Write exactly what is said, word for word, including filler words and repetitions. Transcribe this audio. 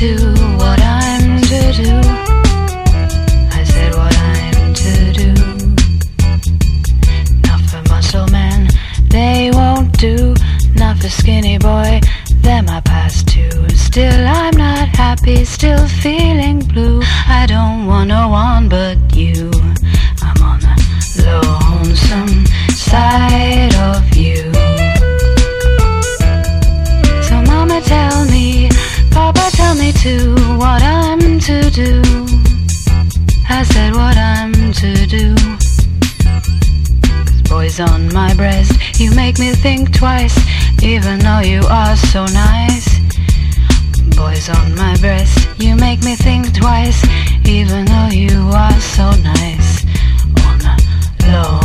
to what I'm to do. I said what I'm to do. Not for muscle man, they won't do. Not for skinny boy, they're my past too. Still I'm not happy, still feeling blue. I don't want no one but you. I'm on the lonesome side of you. So mama tell me, papa tell me too, what I'm to do. I said what I'm to do. 'Cause boys on my breast, you make me think twice, even though you are so nice. Boys on my breast, you make me think twice, even though you are so nice. On the low